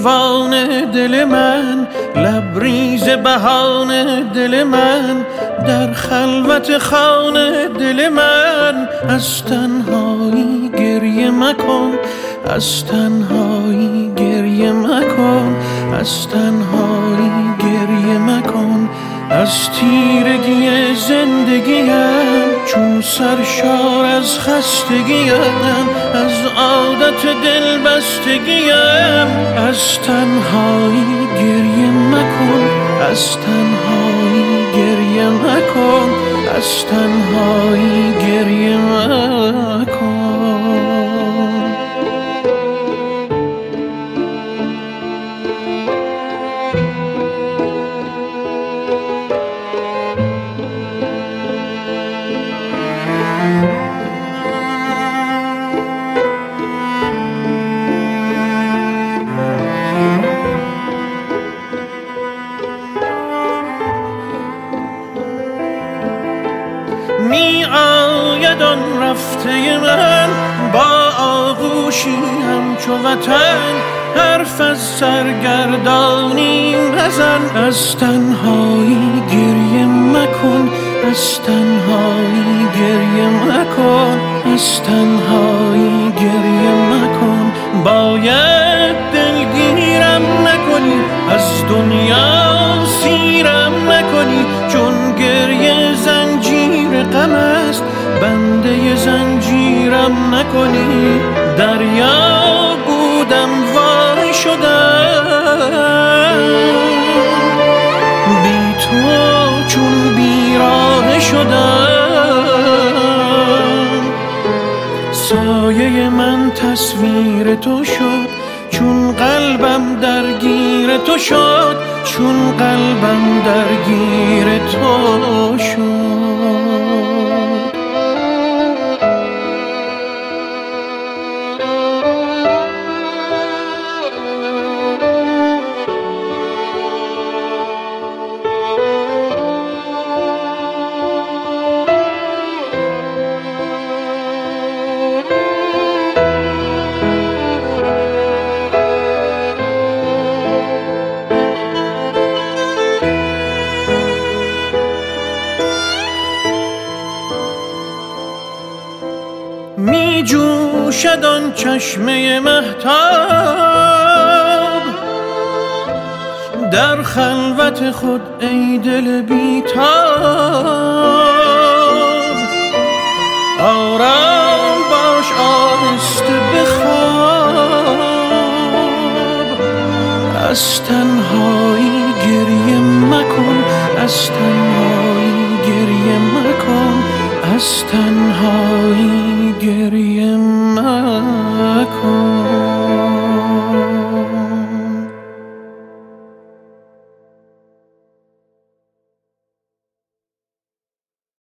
دیوانه دل من، لبریز بهانه دل من، در خلوت خانه دل من. از تنهایی گریه مکن، از تنهایی گریه مکن، از تنهایی گریه مکن. از تیرگی زندگیم چون سرشار از خستگیم، از عادت دل بستگیم. از تنهایی گریه مکن، از تنهایی گریه مکن، از تنهایی گریه مکن. می آید آن رفته من با آغوشی همچو وطن، حرف از سرگردانی نزن. از تنهایی گریه مکن، از تنهایی گریه مکن، از تنهایی گریه مکن. باید دلگیرم نکنی، از دنیا سیرم نکنی، چون گریه زنجیر غم است، بنده زنجیرم نکنی. دریا بودم وای شدم، بی تو چون بیراه شدم. سایه من تصویر تو شد، چون قلبم درگیر تو شد، چون قلبم درگیر تو شد. می جوشد آن چشمه مهتاب در خلوت خود ای دل بیتاب. آرام باش آهسته بخواب، از تنهایی گریه مکن، از تنهایی گریه مکن، از تنهایی گریه مکن.